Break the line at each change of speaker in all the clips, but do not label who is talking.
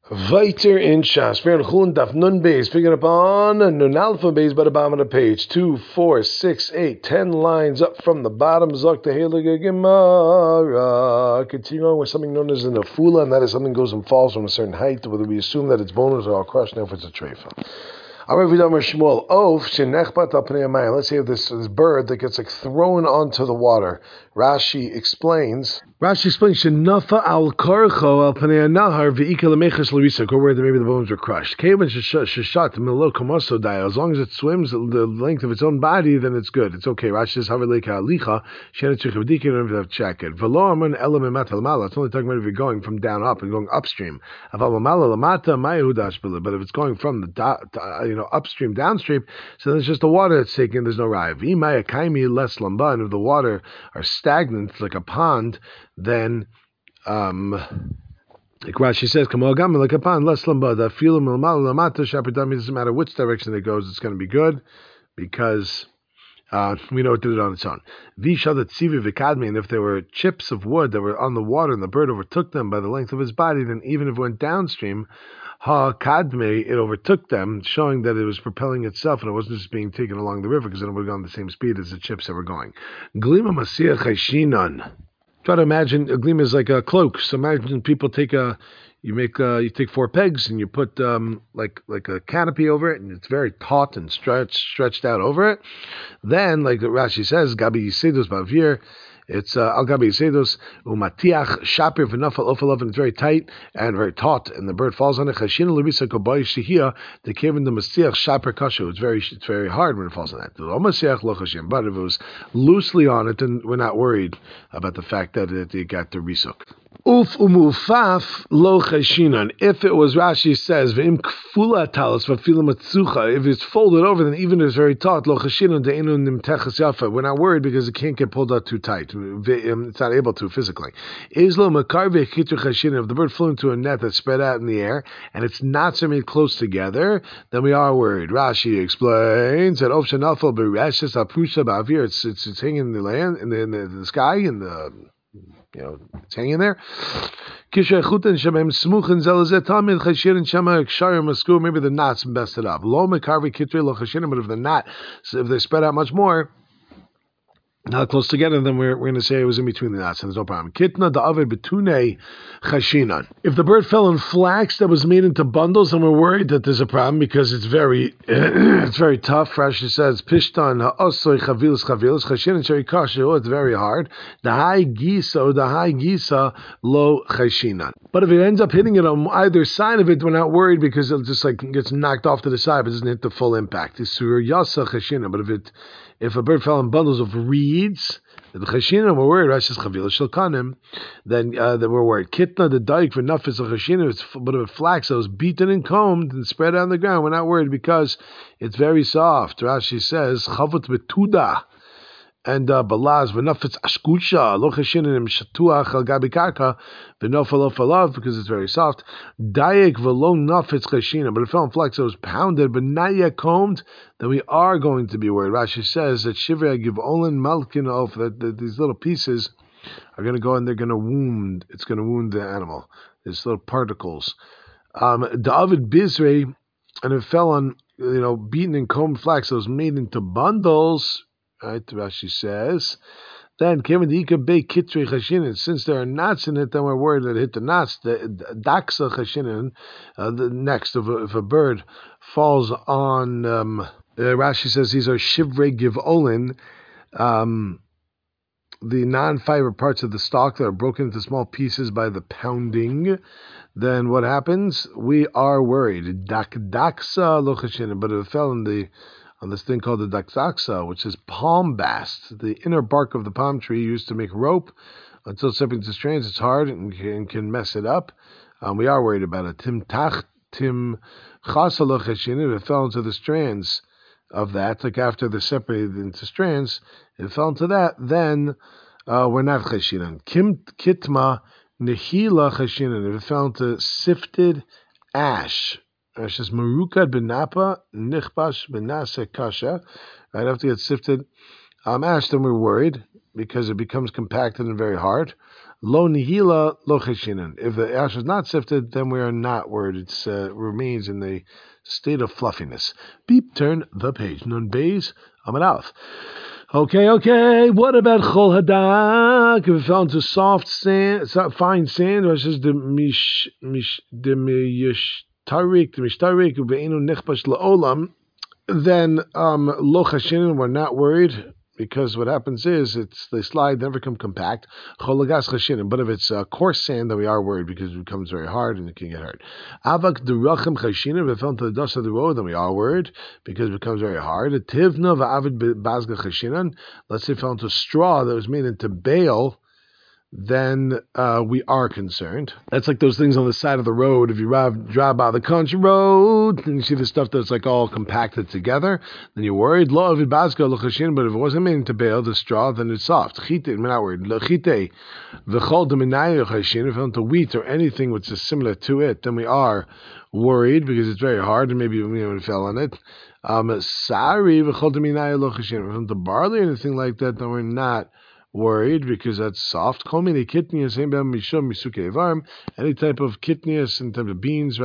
Weiter in Shas. We're on Chulin Daf Nun Beis. Picking up on Nun Alpha Beis, but the bottom of the page. 2, 4, 6, 8, 10 lines up from the bottom. Zok the Heilige Gemara. Continuing with something known as an afula, and that is something goes and falls from a certain height, whether we assume that it's bones or crushed, now if it's a treifa. Let's say this bird that gets thrown onto the water. Rashi explains, Shenafa al karcho al panei nahar ve'ika lemeches l'risak, or where maybe the bones were crushed. Kevan sheshat milo kamoso dai. As long as it swims the length of its own body, then it's good. It's okay. Rashi says haveleka alicha shenetzich v'dikin, you don't have to check it. V'lo aman elam emata lamala. It's only talking about if you're going from down up and going upstream. Aval lamala lamata mayehudash b'le. But if it's going from the upstream downstream, so then it's just the water that's taken. There's no raya. V'imaya kaimi less lamba, and if the water are stagnant like a pond, then like Rashi says, like a pond, less lamba, the filim lamata shapidami, doesn't matter which direction it goes, it's going to be good because we know it did it on its own. Vishadat sivi vikadmi, and if there were chips of wood that were on the water and the bird overtook them by the length of his body, then even if it went downstream, ha kadme, it overtook them, showing that it was propelling itself and it wasn't just being taken along the river because then it would have gone the same speed as the chips that were going. Glima masiyah chayshinan. Try to imagine a glima is like a cloak. So imagine people take you take 4 pegs and you put like a canopy over it, and it's very taut and stretched out over it. Then, like Rashi says, Gabi Yisedos Bavir, it's Al Gabi Yisedos Umatiach Shapir V'Nafal Ofalav, and it's very tight and very taut, and the bird falls on it. Chashin L'Risa Kobai Shihia, the Kevin the Masiach Shapir Kashu. It's very hard when it falls on that. But if it was loosely on it, then we're not worried about the fact that it got the risuk. Uf umufaf lo chashinan. If it was, Rashi says, v'im kfula talis v'afila matzucha. If it's folded over, then even if it's very taut, lo chashinan de'enu nimteches yafa. We're not worried because it can't get pulled out too tight. It's not able to physically. Islo makar ve'chitu chashinan. If the bird flew into a net that's spread out in the air and it's not so many close together, then we are worried. Rashi explains that of shenafal bereshes apusha ba'avir. It's hanging in the land, in the sky, in the it's hanging there. Maybe the knots messed it up. But if they spread out much more, not close together, then we're going to say it was in between the knots, and there's no problem. Kitna da'avid betune chashinan. If the bird fell in flax that was made into bundles, then we're worried that there's a problem because it's very it's very tough. Rashi says pishtan ha'osoy chavilas chashinan sheri kashu. It's very hard. The high gisa lo chashinan. But if it ends up hitting it on either side of it, we're not worried because it just gets knocked off to the side, but it doesn't hit the full impact. It's sur yasa chashinan. But if a bird fell in bundles of reeds, the chashinan, we're worried. Rashi says chavila shel kanim. Then we're worried. Kitna the daik for nafis of chashinan. It's but if flax that was beaten and combed and spread out on the ground, we're not worried because it's very soft. Rashi says chavut betuda. And balaz v'nafetz ashkusha lo chashinim shatuach al gabi karka v'nofal ofalav, because it's very soft. Dayek v'lo nafetz chashinim, but if it fell in flax, it was pounded but not yet combed, then we are going to be worried. Rashi says that shivrei give olin malkin of that these little pieces are going to go and they're going to wound. It's going to wound the animal. These little particles. David bizrei, and it fell on beaten and combed flax that was made into bundles. Right, Rashi says. Then since there are knots in it, then we're worried that it hit the knots. The daksa chashinin. The next, if a bird falls on, Rashi says these are shivrei giv'olin, the non-fiber parts of the stalk that are broken into small pieces by the pounding. Then what happens? We are worried. Daksa lo chashinin, but if it fell on this thing called the daksaksa, which is palm bast, the inner bark of the palm tree used to make rope until it's separated into strands. It's hard and can mess it up. We are worried about it. Tim chasalo chashin, if it fell into the strands of that, like after they're separated into strands, if it fell into that, then we're not chashinan. Kitma nehila chashinan, if it fell into sifted ash. Rashi says marukad benapa nichbash benase kasha. Right, after it gets sifted ash, then we're worried because it becomes compacted and very hard. Lo nihila lo cheshinin. If the ash is not sifted, then we are not worried. It remains in the state of fluffiness. Beep, turn the page. Nun beis, amad aleph. Okay. What about chol hadak? If it fell into soft sand, fine sand, or says the mishtarik, ve'enu nechbash la'olam, then lo chashinin, we're not worried. Because what happens is they slide, never become compact. Cholagas chashinin. But if it's coarse sand, then we are worried because it becomes very hard and it can get hurt. Avak derachim chashinin. If it fell into the dust of the road, then we are worried because it becomes very hard. Tivna va'avid bazga chashinan. Let's say it fell into straw that was made into bale. Then we are concerned. That's like those things on the side of the road. If you drive by the country road and you see the stuff that's like all compacted together, then you're worried. Lo avid bazga l'chashin, but if it wasn't made into bale, the straw, then it's soft. Chite, we're not worried. L'chite v'chol d'minayu chashin. If into wheat or anything which is similar to it, then we are worried because it's very hard and maybe we fell on it. Sari v'chol d'minayu lo chashin. If into barley or anything like that, then we're not worried because that's soft. Any type of kitnias in terms of beans,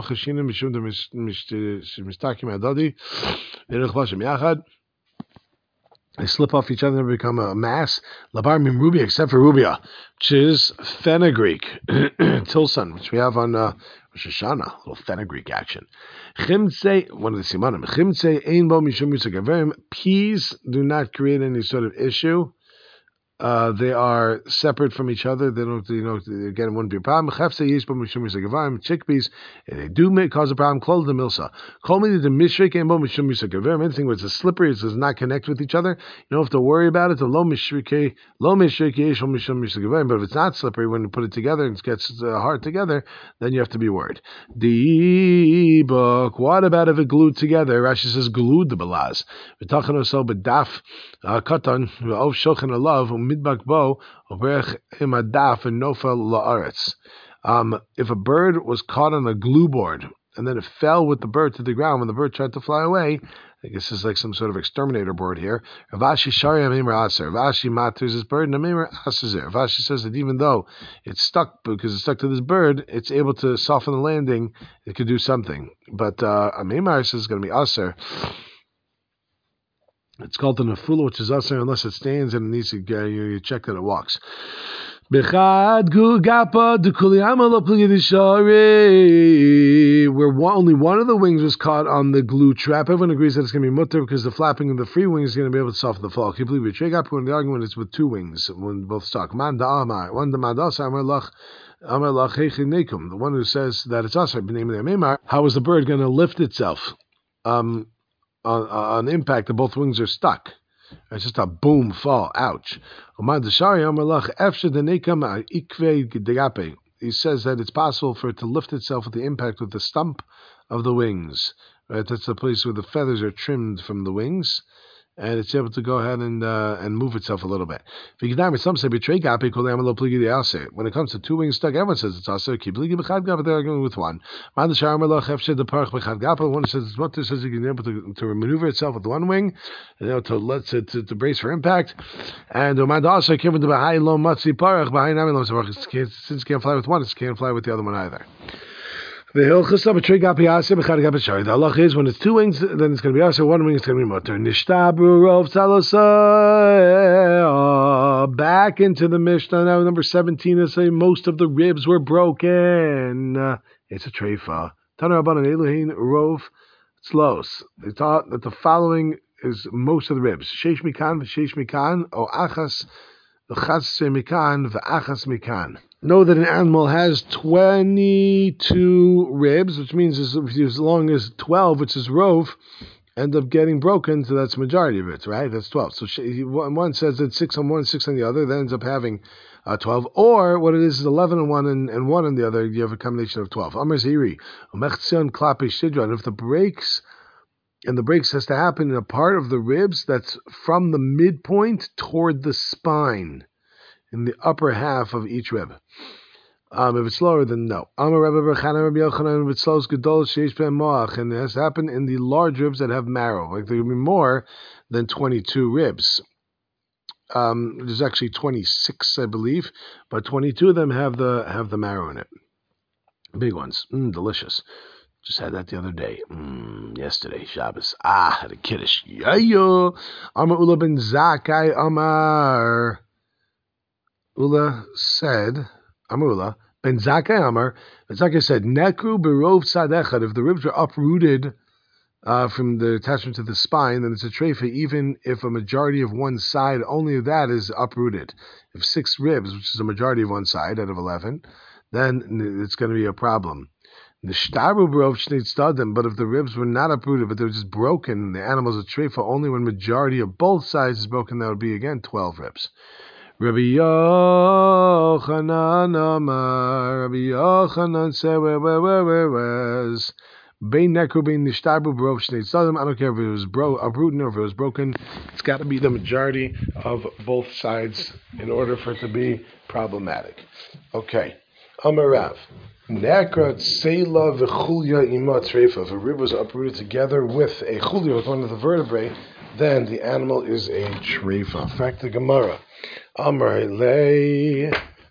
they slip off each other and become a mass. Labar min rubia, except for rubia, which is fenugreek, tilson, which we have on Rosh Hashanah, a little fenugreek action. Chimtze, one of the simanim. Chimtze ein bo mishum yisagaverim. Peas do not create any sort of issue. They are separate from each other. They don't, again, it wouldn't be a problem. Chickpeas, they do cause a problem. Close the milsa. Call me the mishrik and bo mishum yisagaverim. Anything which is slippery, it does not connect with each other. You don't have to worry about it. The lo mishrik yesh bo mishum yisagaverim. But if it's not slippery, when you put it together and it gets hard together, then you have to be worried. The book. What about if it glued together? Rashi says glued the balaz. V'tachan osel b'daf katan v'ov shochan alav. Midbak imadaf and nofel la'aretz. If a bird was caught on a glue board and then it fell with the bird to the ground when the bird tried to fly away, I guess it's like some sort of exterminator board here. Ravashi shari amimar aser. Ravashi maters his bird and amimar aser. Ravashi says that even though it's stuck because it's stuck to this bird, it's able to soften the landing. It could do something. But amimar says it's going to be aser. It's called the nefula, which is asur unless it stands and it needs to you check that it walks. Where only one of the wings was caught on the glue trap. Everyone agrees that it's going to be mutter because the flapping of the free wing is going to be able to soften the fall. Can you believe it? When the argument is with two wings, when both stuck. The one who says that it's asur, how is the bird going to lift itself? On impact, that both wings are stuck. It's just a boom, fall, ouch. He says that it's possible for it to lift itself with the impact with the stump of the wings. Right? That's the place where the feathers are trimmed from the wings, and it's able to go ahead and move itself a little bit. Some say when it comes to two wings stuck, everyone says it's also but they're arguing with one. One says it's mutter, says you can be able to maneuver itself with the one wing, to brace for impact. And since it can't fly with one, it can't fly with the other one either. The halach is when it's two wings, then it's going to be also one wing is going to be mutter. Back into the Mishnah now. Number 17 is saying most of the ribs were broken. It's a treifa. Tana Rabbanan Elohein Rov Tzlos. They taught that the following is most of the ribs. Sheish mikan v'sheish mikan o achas v'chas mikan v'achas mikan. Know that an animal has 22 ribs, which means as long as 12, which is rov, end up getting broken, so that's the majority of it, right? That's 12. So one says it's 6 on one, 6 on the other, that ends up having 12. Or what it is 11 on one and 1 on the other, you have a combination of 12. Amar Ziri, if the breaks, and the breaks has to happen in a part of the ribs that's from the midpoint toward the spine, in the upper half of each rib. If it's lower, then no. If it slows and it has to happen in the large ribs that have marrow. Like there will be more than 22 ribs. There's actually 26, I believe, but 22 of them have the marrow in it. Big ones, delicious. Just had that the other day. Yesterday, Shabbos. Had a kiddush. Yeah. Amar Ula ben Zakai Amar. Ula said, Amar Ula ben Zakai Amar. Ben Zakai said, Nekru berov tzad. If the ribs were uprooted from the attachment to the spine, then it's a treifa, even if a majority of one side, only that is uprooted. If 6 ribs, which is a majority of one side out of 11, then it's going to be a problem. The shtaru berov shnei tzadim, but if the ribs were not uprooted, but they were just broken, the animal's a treifa only when majority of both sides is broken, that would be again 12 ribs. Rabbi Yochanan Amar, Rabbi Yochanan said, where's Bein nekru bein nishtabu berov shnei tzadim. I don't care if it was uprooted or if it was broken. It's got to be the majority of both sides in order for it to be problematic. Okay. Amar Rav. Nekra tseila v'chulya ima treifa. If a rib was uprooted together with a chulya, with one of the vertebrae, then the animal is a treifa. In fact, the Gemara. Amar lei.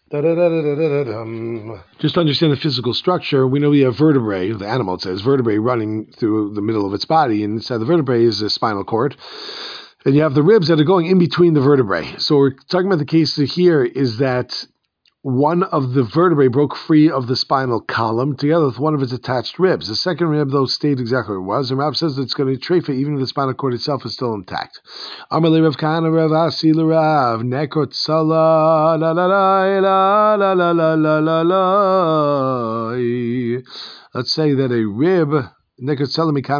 Just to understand the physical structure, we know we have vertebrae, the animal, it says, vertebrae running through the middle of its body, and inside the vertebrae is a spinal cord. And you have the ribs that are going in between the vertebrae. So we're talking about the case here is that one of the vertebrae broke free of the spinal column together with one of its attached ribs. The second rib, though, stayed exactly where it was, and Rav says that it's going to treifa even if the spinal cord itself is still intact. Amalei Rav Kahana Rav Asi Rav Nekot Sala la la la la la la la la la. Let's say that a rib. What happens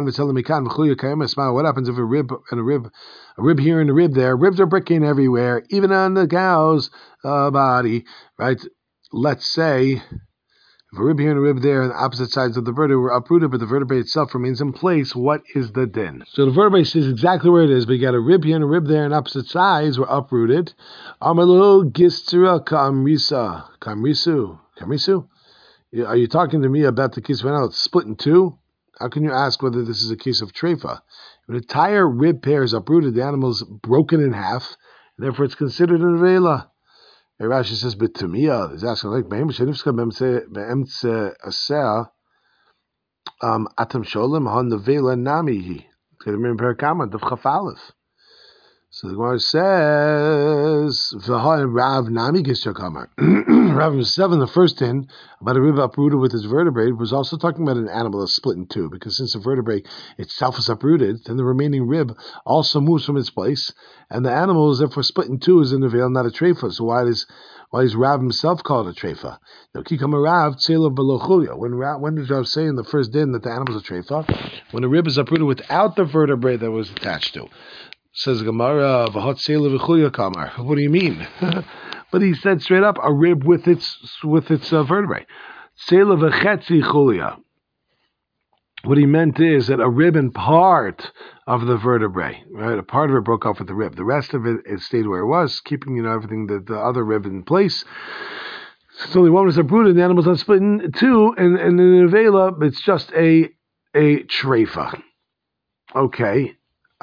if a rib and a rib here and a rib there? Ribs are breaking everywhere, even on the cow's body, right? Let's say if a rib here and a rib there on the opposite sides of the vertebrae were uprooted, but the vertebrae itself remains in place, what is the din? So the vertebrae stays exactly where it is, but you got a rib here and a rib there on opposite sides were uprooted. Amalu gistra kamrisu. Are you talking to me about the case when it's split in two? How can you ask whether this is a case of treifa? If an entire rib pair is uprooted, the animal is broken in half, and therefore it's considered an avela. Rashi says, "Betumia." He's asking like shenifska be'emtze aseh atam sholem han nevela namihi. Kedemim perakama daf chafalef. So the Gemara says, "V'ha Rav nami gisher kamar." Rav 7, the first in about a rib uprooted with its vertebrae, was also talking about an animal that's split in two, because since the vertebrae itself is uprooted, then the remaining rib also moves from its place, and the animal is therefore split in two, is in the veil, not a treifa. So why is Rav himself called a treifa? Now, kikama Rav tzela below chulya. When did Rav say in the first din that the animal is a treifa? When the rib is uprooted without the vertebrae that was attached to. Says Gemara, "V'hot seila v'chulya kamar." What do you mean? But he said straight up, a rib with its vertebrae. Seila v'chetzi chulya. What he meant is that a rib and part of the vertebrae, right? A part of it broke off with the rib. The rest of it stayed where it was, keeping everything the other rib in place. So only one was uprooted, the animal's not split in two, and in the avela, it's just a treifa. Okay.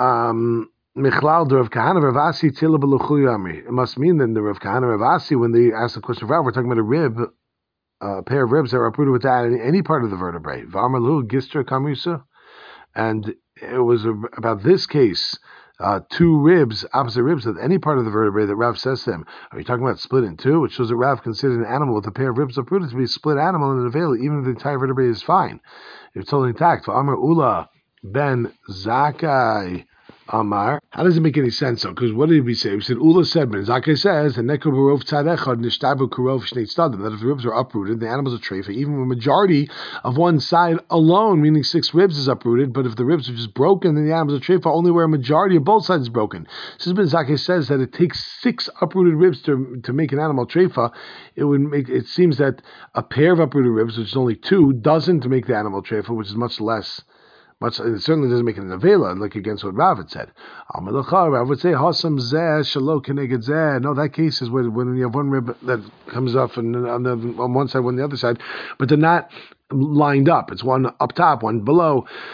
Michlal the Rav Kahana Rav Asi Tzila B'Luchuyami. It must mean then the Rav Kahana Rav Asi, when they asked the question of Rav, we're talking about a rib, a pair of ribs that were uprooted without any part of the vertebrae. V'Amarlu Gistra Kamisa, and it was about this case, two ribs, opposite ribs of any part of the vertebrae that Rav says to them. Are you talking about split in two? Which shows that Rav considered an animal with a pair of ribs uprooted to be a split animal in the veil, even if the entire vertebrae is fine. It's totally intact. V'Amar Ula ben Zakai Amar. How does it make any sense though? Because what did we say? We said Ula said, Ben Zakai says, and Nekru Barov Tzadechad Nishtabu Kurov Shnei Tzadim, that if the ribs are uprooted, the animal's a treifa, even when a majority of one side alone, meaning 6 ribs, is uprooted. But if the ribs are just broken, then the animal's a treifa only where a majority of both sides is broken. Since Ben Zakai says that it takes 6 uprooted ribs to make an animal treifa, it seems that a pair of uprooted ribs, which is only 2, doesn't make the animal treifa, which is much less. It certainly doesn't make it an avela, like against what Rav had said. Rav would say, Hasam zeh shalo keneged zeh. No, that case is when you have one rib that comes off on one side, one on the other side, but they're not lined up. It's one up top, one below.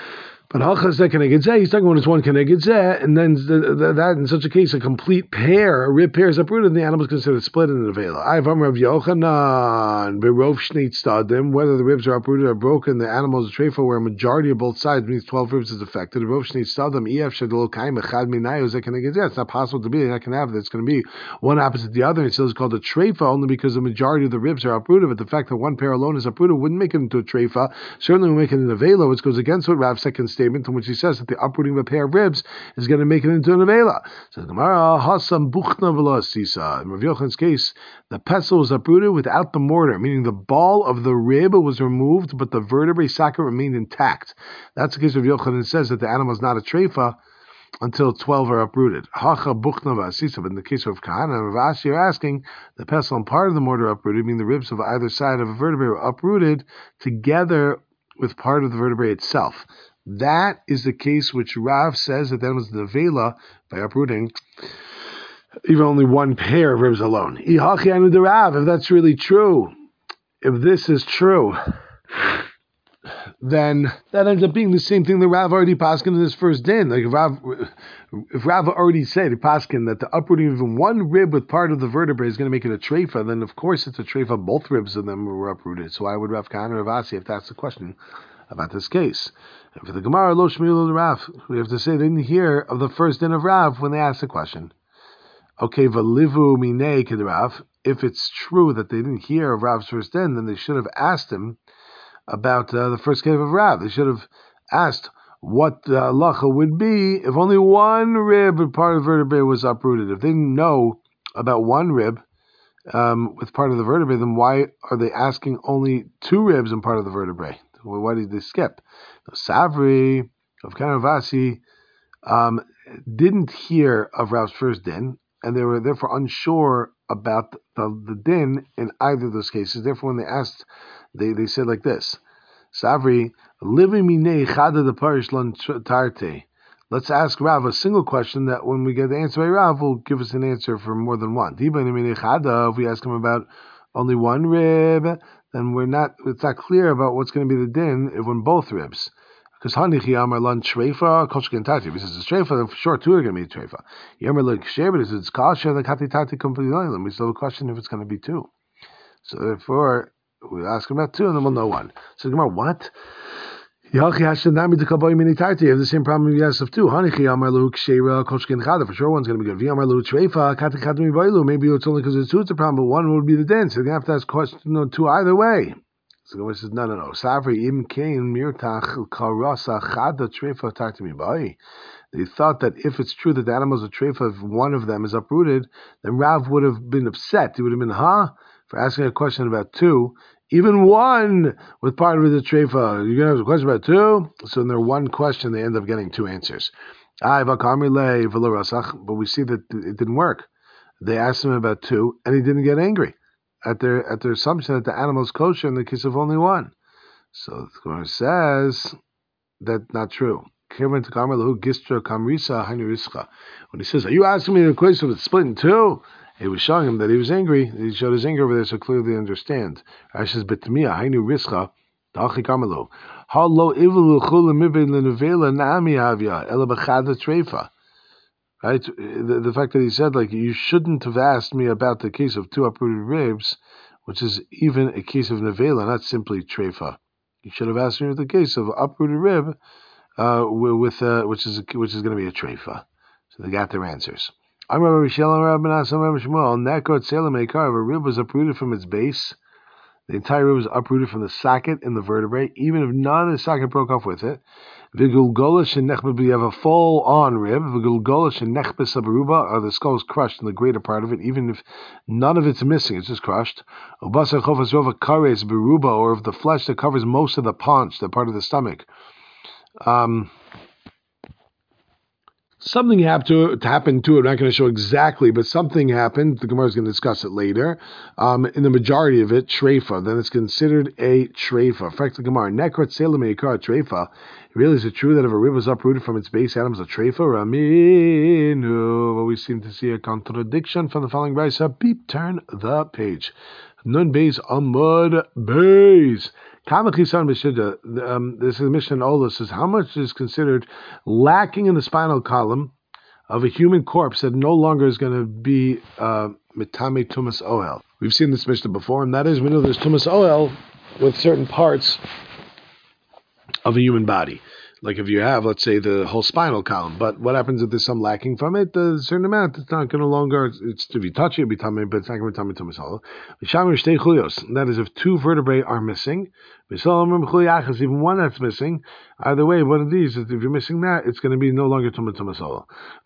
But halcha keneged zeh, he's talking when it's one keneged zeh, and then that in such a case, a complete pair, a rib pair is uprooted, and the animal is considered split in the nevela. I've Rav Yochanan berov shnei tzadim, whether the ribs are uprooted or broken, the animal is a treifa where a majority of both sides means 12 ribs is affected. Berov shnei tzadim ef shadol kaim echad minayu zeh keneged zeh. It's not possible to be. You're not going to have it. It's going to be one opposite the other. It's still called a treifa only because the majority of the ribs are uprooted. But the fact that one pair alone is uprooted wouldn't make it into a treifa. Certainly, would make it in a nevela, which goes against what Rav's second statement, in which he says that the uprooting of a pair of ribs is going to make it into a nevela. So the Gemara, Hasam Buchna V'la Sisa. In Rav Yochanan's case, the pestle was uprooted without the mortar, meaning the ball of the rib was removed, but the vertebrae socket remained intact. That's the case of Yochanan says that the animal is not a treifa until 12 are uprooted. Hacha Buchna V'asisa. But in the case of Kahana and Rav Ashi are asking, the pestle and part of the mortar uprooted, meaning the ribs of either side of a vertebrae were uprooted together with part of the vertebrae itself. That is the case which Rav says that was the nevela by uprooting even only one pair of ribs alone. If that's really true, if this is true, then that ends up being the same thing that Rav already paskin in his first din. Like if Rav already said paskin that the uprooting of even one rib with part of the vertebrae is going to make it a treifa, then of course it's a treifa. Both ribs of them were uprooted. So why would Rav Kahana or Rav Asi, if that's the question about this case? And for the Gemara, lo shmiul Rav, we have to say they didn't hear of the first din of Rav when they asked the question. Okay, v'livu minei kid Rav. If it's true that they didn't hear of Rav's first din, then they should have asked him about the first case of Rav. They should have asked what the halacha would be if only one rib or part of the vertebrae was uprooted. If they didn't know about one rib with part of the vertebrae, then why are they asking only two ribs and part of the vertebrae? Well, why did they skip? Savri of Kanavasi didn't hear of Rav's first din, and they were therefore unsure about the din in either of those cases. Therefore, when they asked, they said like this: Savri, living minei chada the parish lan tarte. Let's ask Rav a single question that when we get the answer by Rav will give us an answer for more than one. If we ask him about only one rib, then it's not clear about what's going to be the din if when both ribs. Because Hanichi Amar Lan Treifa, Koshkin Tati. If he says it's Treifa, then for sure two are going to be Treifa. Yamar Lan Ksher, but if it's Kasha, then Kati Tati completely line. We still have a question if it's going to be two. So therefore, we ask him about two, and then we'll know one. So Gemara, what? You have the same problem you asked of two. Hanichi Amar Lu Ksher, Koshkin Chada. For sure, one's going to be good. V'Amar Lu Treifa, Kati Kati Mibaylu. Maybe it's only because it's two it's a problem, but one would be the den. So you're going to have to ask question two either way. So the Gemara says, no. Savri im kain mirtach karasa chada treifa tartimi bai. They thought that if it's true that the animals are treifa, if one of them is uprooted, then Rav would have been upset. He would have been, for asking a question about two. Even one with part of the treifa. You're going to have a question about two? So in their one question, they end up getting two answers. But we see that it didn't work. They asked him about two, and he didn't get angry at their assumption that the animal is kosher in the case of only one. So the Gemara says that's not true. When he says, "Are you asking me the question of it split in two?" He was showing him that he was angry. He showed his anger over there, so clearly they understand. Says, "Betmiya hainu rischa da'achi kamelo halo ivlu chula mibin lenevela nami havya ela b'chada treifa." Right, the fact that he said, like, you shouldn't have asked me about the case of two uprooted ribs, which is even a case of nevela, not simply treifa. You should have asked me with the case of uprooted rib, which is going to be a treifa. So they got their answers. I remember if a rib was uprooted from its base, the entire rib was uprooted from the socket in the vertebrae, even if none of the socket broke off with it. You have a full-on rib, or the skull is crushed in the greater part of it, even if none of it's missing, it's just crushed. Or if the flesh that covers most of the paunch, the part of the stomach. Something happened to it. I'm not going to show exactly, but something happened. The Gemara is going to discuss it later. In the majority of it, treifa, then it's considered a treifa. In fact, the Gemara, nekrat selim eikar treifa. Really, is it true that if a rib was uprooted from its base, Adam's a treifa? Raminu. Well, we seem to see a contradiction from the following brayso. Turn the page. Nun beis amud beis. This is the Mishnah in Ola says how much is considered lacking in the spinal column of a human corpse that no longer is going to be mitame tumas oel. We've seen this Mishnah before, and that is we know there's tumas oel with certain parts of a human body. Like if you have, let's say, the whole spinal column, but what happens if there's some lacking from it? A certain amount, it's not going to longer. It's if you touch it, it'll be tummy, but it's not going to be tummy tumas oel. That is if two vertebrae are missing. Even one that's missing. Either way, one of these, if you're missing that, it's going to be no longer tumas oel.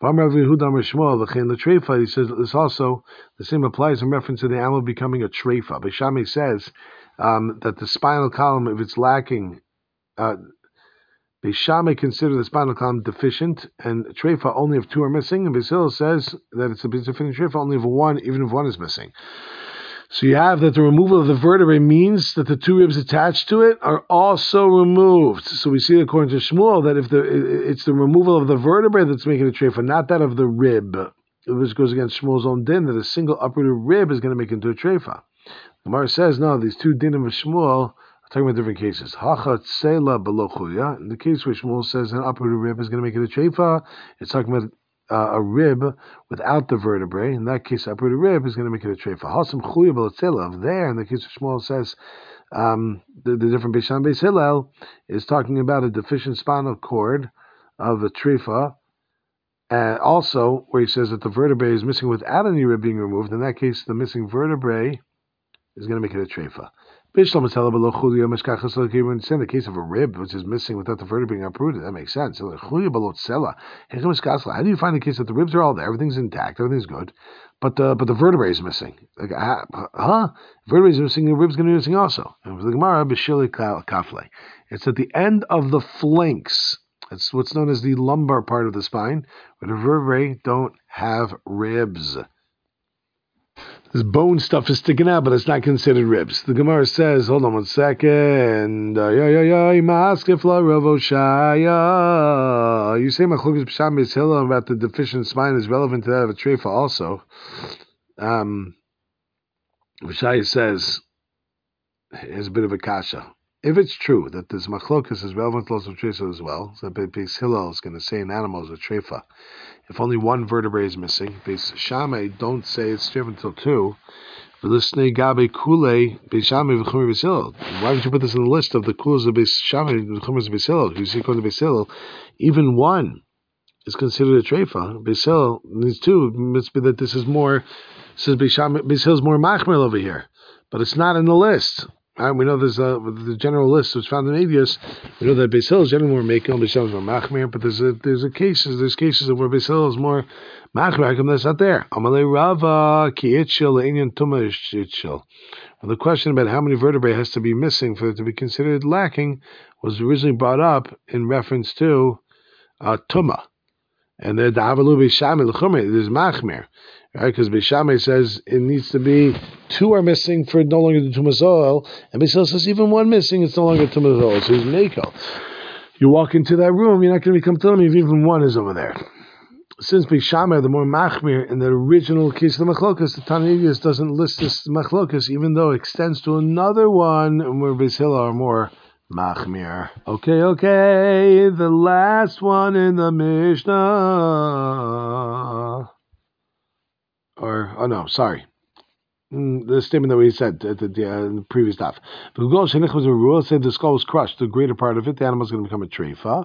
He says this also the same applies in reference to the animal becoming a treifa. Bishami says that the spinal column, if it's lacking. Beishame consider the spinal column deficient, and treifa only if two are missing. And Basil says that it's a deficient treifa only if one, even if one is missing. So you have that the removal of the vertebrae means that the two ribs attached to it are also removed. So we see according to Shmuel that if it's the removal of the vertebrae that's making a treifa, not that of the rib. This goes against Shmuel's own din that a single uprooted rib is going to make into a treifa. The Gemara says no, these two dinim of Shmuel. Talking about different cases. In the case where Shmuel says an uprooted rib is going to make it a treifa, it's talking about a rib without the vertebrae. In that case, uprooted rib is going to make it a treifa. There, in the case of Shmuel says the different Beis Shammai Beis Hillel is talking about a deficient spinal cord of a treifa. Also, where he says that the vertebrae is missing without any rib being removed. In that case, the missing vertebrae is going to make it a treifa. In the case of a rib which is missing without the vertebrae being uprooted, that makes sense. How do you find the case that the ribs are all there, everything's intact, everything's good, but the vertebrae is missing? Like, vertebrae is missing, the rib's going to be missing also. And for the Gemara, it's at the end of the flanks. It's what's known as the lumbar part of the spine, where the vertebrae don't have ribs. This bone stuff is sticking out, but it's not considered ribs. The Gemara says, hold on one second. You say Machlokes B'Sham Beis Hillel about the deficient spine is relevant to that of a treifa also. B'Shai says, here's a bit of a kasha. If it's true that this Machlokes is relevant to loss of treifa as well, so Beis Hillel is going to say an animal is a treifa if only one vertebrae is missing. Beis Shammai don't say it's treifa until two. Why would you put this in the list of the kulas of Beis Shammai and the chumras of Beis Hillel? You see, according to Beis Hillel, even one is considered a treifa. Beis Hillel needs two. It must be that this is more. Says Beis Hillel is more machmir over here, but it's not in the list. We know there's the general list which found in Avius. We know that Beis Hillel is generally more Mekel, Beis Shammai is more Machmir, but there's cases of where Beis Hillel is more Machmir, and that's not there. Amalei Rava ki itchil le'inyan tuma itchil. The question about how many vertebrae has to be missing for it to be considered lacking was originally brought up in reference to tuma, and the Da'avalu Beis Shammai l'chumrei there's Machmir. Right, because Beis Shammai says it needs to be two are missing for no longer the tumas oel, and Beis Hillel says even one missing, it's no longer tumas oel. So he's Mekel. You walk into that room, you're not going to become telling me if even one is over there. Since Beis Shammai, the more machmir in the original case of the Machlokas, the Tanavius doesn't list this Machlokas, even though it extends to another one where Beis Hillel are more machmir. Okay, the last one in the Mishnah. The statement that we said in the previous stuff. The Shenich was a rule. It said the skull was crushed. The greater part of it, the animal is going to become a treifa.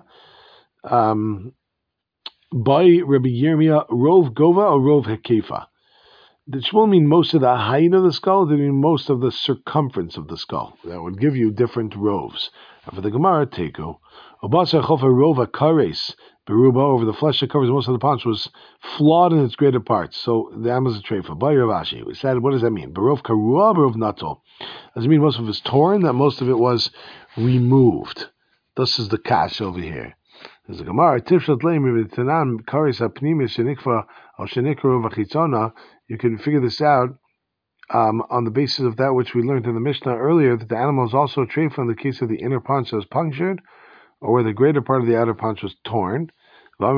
By Rabbi Yirmiyah, rov gova or rov hekefa. Did Shmuel mean most of the height of the skull? Or did he mean most of the circumference of the skull? That would give you different rovs. And for the Gemara, teku. Obasa chofa rova kares. Beruba, over the flesh that covers most of the paunch, was flawed in its greater parts. So the animal is a treifa. By Ravashi, we said, what does that mean? Berov karua, berov nato. Does it mean most of it was torn? That most of it was removed. This is the kash over here. There's a Gemara. Tifshat leim v'tanan kares apnimis shenikva al shenikru v'chitzona. You can figure this out on the basis of that which we learned in the Mishnah earlier, that the animal is also a treifa in the case of the inner paunch that was punctured, or where the greater part of the outer paunch was torn. Kola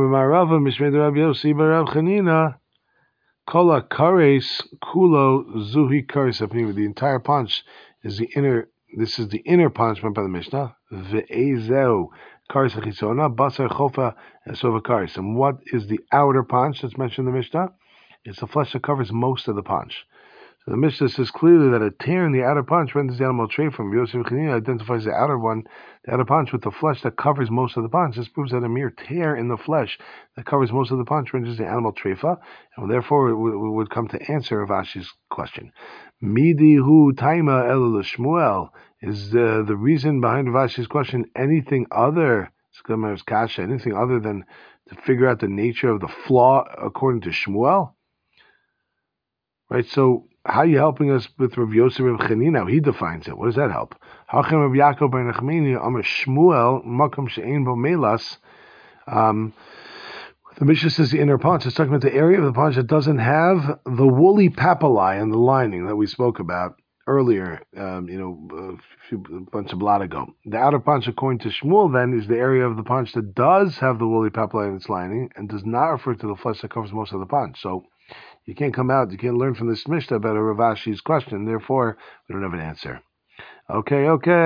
kares kulo zuhi kares apnima. The entire paunch is the inner This is the inner punishment by the Mishnah. Ve'ezeu karis v'chisona basar chofa esova karis. And what is the outer paunch that's mentioned in the Mishnah? It's the flesh that covers most of the paunch. So the Mishnah says clearly that a tear in the outer paunch renders the animal tray from. Yosef Chanina identifies the outer one, the outer paunch, with the flesh that covers most of the paunch. This proves that a mere tear in the flesh that covers most of the paunch renders the animal treifa, and therefore it would come to answer Rav Ashi's question. Midi hu taima el Shmuel is the reason behind Rav Ashi's question anything other anything other than to figure out the nature of the flaw according to Shmuel? Right, so how are you helping us with Rav Yosef Rav Chanina? How he defines it. What does that help? How can Rav Yaakov ben Nachmani Amar Shmuel Makom She'ein Bo Melas? The Mishnah says the inner paunch. It's talking about the area of the paunch that doesn't have the woolly papillae and the lining that we spoke about earlier. A bunch of blot ago. The outer paunch, according to Shmuel, then is the area of the paunch that does have the woolly papillae and its lining, and does not refer to the flesh that covers most of the paunch. So you can't learn from this Mishnah about Rav Ashi's question. Therefore, we don't have an answer. Okay.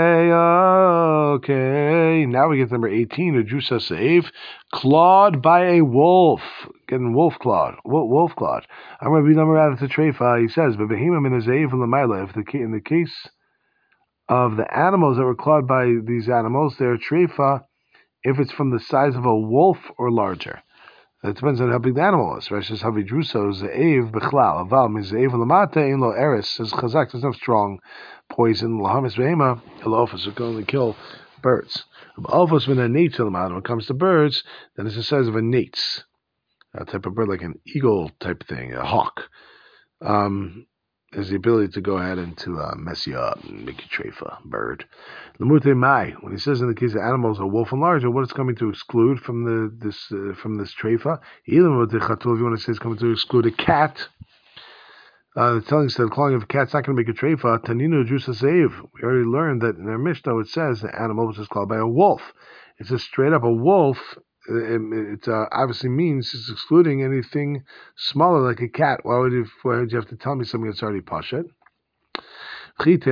Now we get to number 18, a Drusa Seif, clawed by a wolf. Getting wolf clawed. I'm going to read number out of the Treifa. He says, in the case of the animals that were clawed by these animals, they're Treifa if it's from the size of a wolf or larger. It depends on how big the animal is. Right? Says Havidruso Ze'ev Bechlal. Aval Mize'ev Lamate in Lo Eris. Says Chazak doesn't have strong poison. Lahamis Behema Elofas can only kill birds. Elofas when a nates Lamate. When it comes to birds, then it's the size of a nates, a type of bird like an eagle type thing, a hawk. Has the ability to go ahead and to mess you up and make you treifa, bird. Lemute mai, when he says in the case of animals, a wolf and larger, what it's coming to exclude from this treifa? Even if you want to say it's coming to exclude a cat, it's telling us that the clawing of a cat's not going to make a treifa. Taninu jusa save. We already learned that in our Mishnah it says the animal was clawed by a wolf. It says straight up a wolf. It obviously means it's excluding anything smaller like a cat. Why would you have to tell me something that's already pashut? If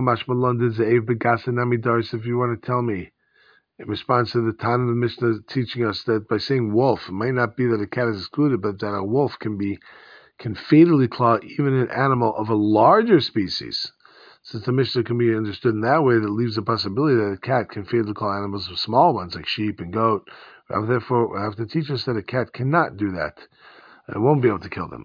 you want to tell me in response to the Tana of the Mishnah teaching us that by saying wolf, it might not be that a cat is excluded, but that a wolf can fatally claw even an animal of a larger species. Since the Mishnah can be understood in that way, that leaves the possibility that a cat can fatally claw animals of small ones like sheep and goat. Therefore, we have to teach us that a cat cannot do that. It won't be able to kill them.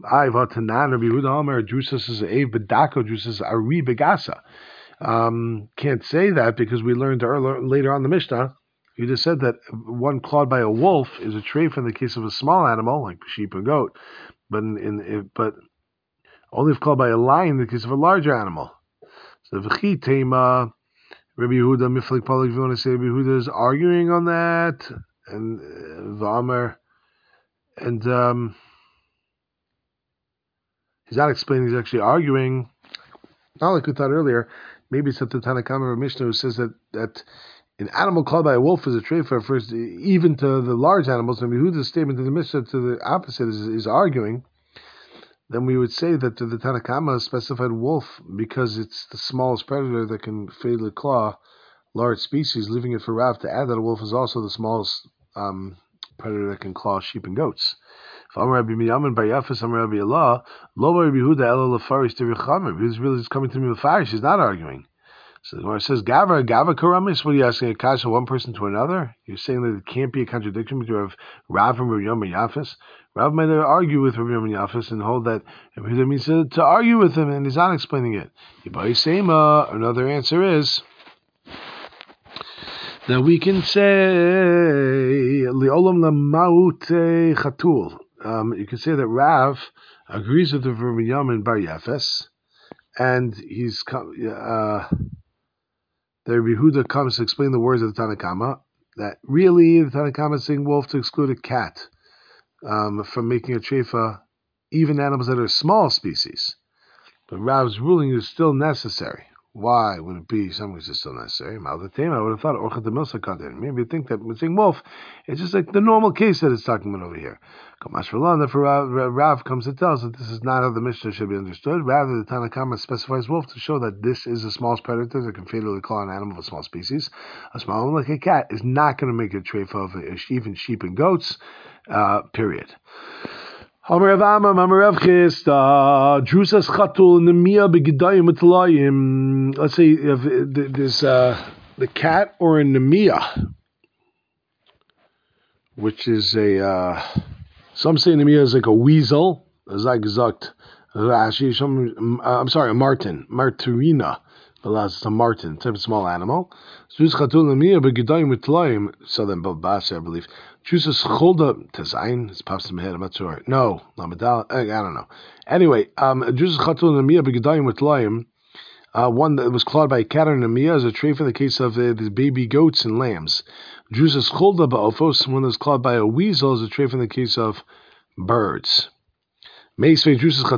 Can't say that because we learned later on the Mishnah. You just said that one clawed by a wolf is a treif in the case of a small animal like sheep and goat, but only if clawed by a lion in the case of a larger animal. So v'chi tema Rabbi Yehuda miflik palik. If you want to say Rabbi Yehuda is arguing on that, and V'amer, and he's not explaining. He's actually arguing. Not like we thought earlier. Maybe it's at the Tanna Kama or Mishnah who says that an animal clawed by a wolf is a treifa first, even to the large animals. And Yehuda's statement to the Mishnah to the opposite is arguing. Then we would say that the Tanna Kama specified wolf because it's the smallest predator that can fatally claw large species, leaving it for Rav to add that a wolf is also the smallest predator that can claw sheep and goats. If Amar Rabbi Miyamin by Yafis, Amar Rabbi Allah, Lo Rabbi Yehuda Elo Lefaris Terichamer. He's really just coming to me with fire. She's not arguing. So the Gemara says, Gava Karamis. What are you asking? A kasha one person to another? You're saying that it can't be a contradiction between Rav and Rabbi Yamin Yafis. Rav might argue with Rabbi Yamin Yafis and hold that it means to argue with him, and he's not explaining it. Another answer is that we can say Li'olam Lamaute Chatul. You can say that Rav agrees with the Rabbi Yamin Bar Yafes, and the Rabbi Yehuda comes to explain the words of the Tanna Kama, that really the Tanna Kama is saying wolf to exclude a cat from making a treifa, even animals that are small species. But Rav's ruling is still necessary. Why would it be something that's still necessary? I would have thought Orchat the Milsa cut in. Maybe you think that we're saying wolf. It's just like the normal case that it's talking about over here. Kamash Rav, therefore Rav comes to tell us that this is not how the Mishnah should be understood. Rather, the Tanna Kama specifies wolf to show that this is a small predator that can fatally claw an animal of a small species. A small one like a cat is not going to make a treifa of even sheep and goats. Period. Let's say if there's the cat or a nemiyah, which is some say nemiyah is like a weasel, I'm sorry, a martin, martirina. It's a martin, type of small animal. So then Babasa, I believe. Chooses Cholda Tezain. It pops in my head. I'm not sure. No, Lamadal. I don't know. Anyway, chooses Chatul Namia Begedayim with Laim. One that was clawed by a cat or Namia is a trait for the case of the baby goats and lambs. Chooses Cholda Ba'ofos. One that was clawed by a weasel is a trait for the case of birds. These challenge this,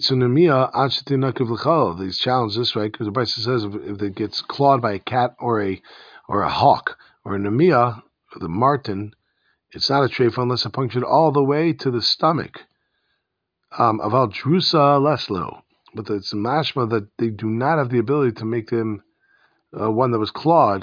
right? Because the Bible says if it gets clawed by a cat or a hawk or a nemiyah, the martin, it's not a treifa unless it punctured all the way to the stomach. Aval drusa leslo, but it's mashma that they do not have the ability to make them one that was clawed,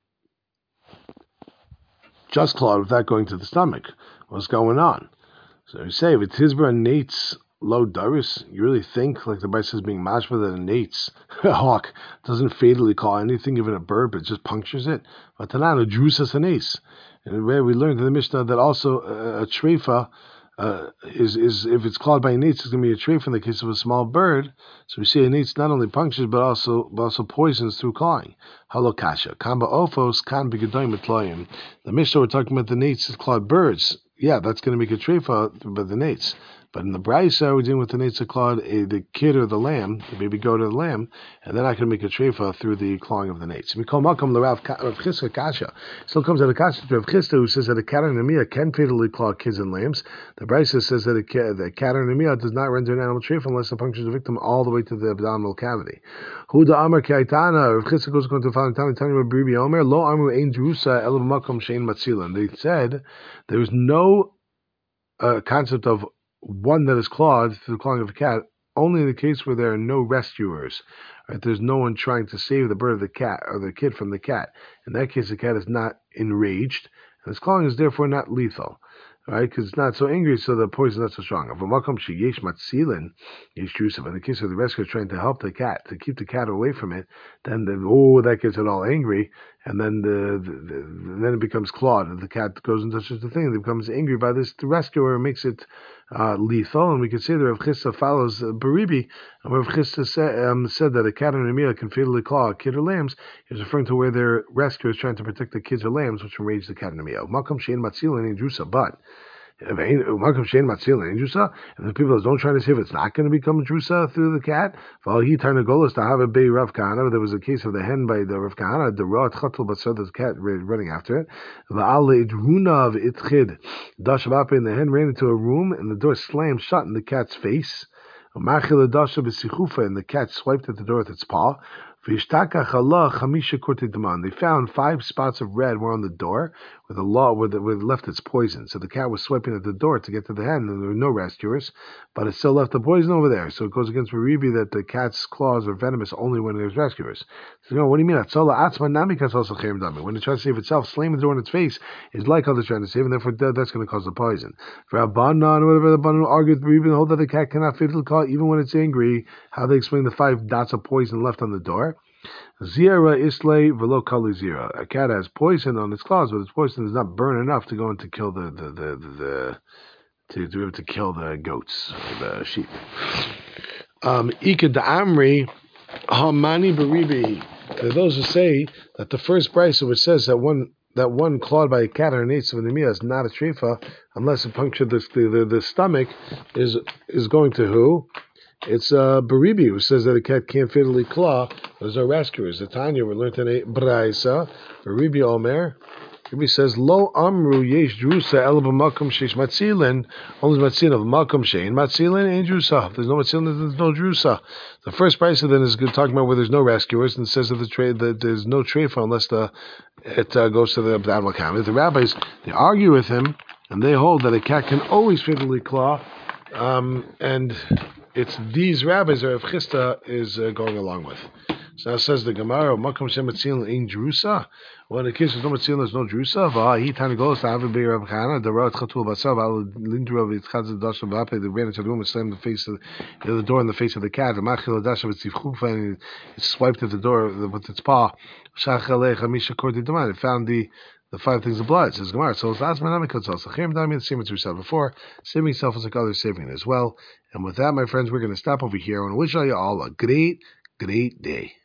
just clawed without going to the stomach. What's going on? So you say, if it's Hizbra Nate's low Daris, you really think, like the Bible says, being mashma that a Nate's hawk doesn't fatally claw anything, even a bird, but just punctures it? But Tanana, Drusas an ace. And where we learned in the Mishnah that also a treifa is if it's clawed by a Nate's, it's going to be a treifa in the case of a small bird. So we say a Nate's not only punctures, but also poisons through clawing. Halokasha. Kamba Ophos, Kan Bigadoim Mitloyim. The Mishnah we're talking about the Nate's is clawed birds. Yeah, that's going to make a treifa by the nates. But in the Braisa, we're dealing with the nates that clawed the kid or the lamb, the baby goat or the lamb, and they're not going to make a treifa through the clawing of the nates. We call Malcolm the Rav Chisda Kasha. Still comes out of Kasha to Rav Chisda, who says that a cat or nemiyah can fatally claw kids and lambs. The Braisa says that a cat or nemiyah does not render an animal treifa unless it punctures the victim all the way to the abdominal cavity. Huda Amar Kaitana, Rav Chisda goes going to follow Tani Rabbi Omer, Lo Amru Ein Drusa El Makom Shein Matzilan. They said there was no concept of one that is clawed through the clawing of a cat, only in the case where there are no rescuers. Right? There's no one trying to save the bird or the cat or the kid from the cat. In that case, the cat is not enraged, and its clawing is therefore not lethal. Right, because it's not so angry, so the poison is not so strong. In the case of the rescuer trying to help the cat, to keep the cat away from it, then that gets it all angry, and then then it becomes clawed, and the cat goes into such a thing, it becomes angry by this. The rescuer makes it lethal, and we can say that Rav Chisda follows Baribi, and Rav Chisda said that a cat or a nemiyah can fatally claw a kid or lambs. He was referring to where their rescuer is trying to protect the kids or lambs, which enrage the cat and nemiyah. Malcolm Shein Matzilin in Drusa, but if the people that don't try to save it's not going to become drusa through the cat. To have a bay Rav Kahana. There was a case of the hen by the Rav Kahana, the Rat Chatul, but saw the cat running after it. And the hen ran into a room and the door slammed shut in the cat's face. And the cat swiped at the door with its paw. They found 5 spots of red were on the door where it left its poison. So the cat was swiping at the door to get to the hen, and there were no rescuers, but it still left the poison over there. So it goes against Ribi that the cat's claws are venomous only when there's rescuers. So what do you mean? When it tries to save itself, slamming the door in its face is like how they're trying to save, and therefore that's going to cause the poison. For Rabbanan, whatever the Rabbanan argued, Ribi and hold that the cat cannot fatally claw even when it's angry. How they explain the 5 dots of poison left on the door. Zira islay velo kali zira. A cat has poison on its claws, but its poison does not burn enough to go and to kill to be able to kill the goats or the sheep. Ika da amri hamani baribi. There are those who say that the first brisa which says that one clawed by a cat or an eighth of an emiyah is not a treifa unless it punctured the stomach is going to who? It's Baribi who says that a cat can't fatally claw. Those are rescuers. The Tanya we learned in a Braisa. Baribi Omer Rabbi says, Lo amru yesh drusa el b'makom sheish matzilin, only matzilin of makom shein matzilin ain't drusa. If there's no matzilin, there's no drusa. The first price then is talking about where there's no rescuers, and says that there's no treifa unless it goes to the animal cabinet. The rabbis, they argue with him, and they hold that a cat can always fatally claw, and it's these rabbis that Rav Chisda is going along with. So now says the Gemara, Makom Shem Matzilin in Jerusa. Well, in the case of no Matzilin, there's no Jerusa. He trying to go to have a big Rav Chana. The Rav Chatul Basav, Al Lindru of Yitzchaz Dash of Vape, the ran into the room and slammed the door in the face of the cat. The Machil Dash of Tzivchufa, and it swiped at the door with its paw. Shachalech Hamisha Kordi Daman. It found the 5 things of blood. It says Gemara. So it's last man Amikot. So Chayim Dami the same as yourself before. Saving yourself is like others saving it as well. And with that, my friends, we're going to stop over here. I want to wish all you all a great day.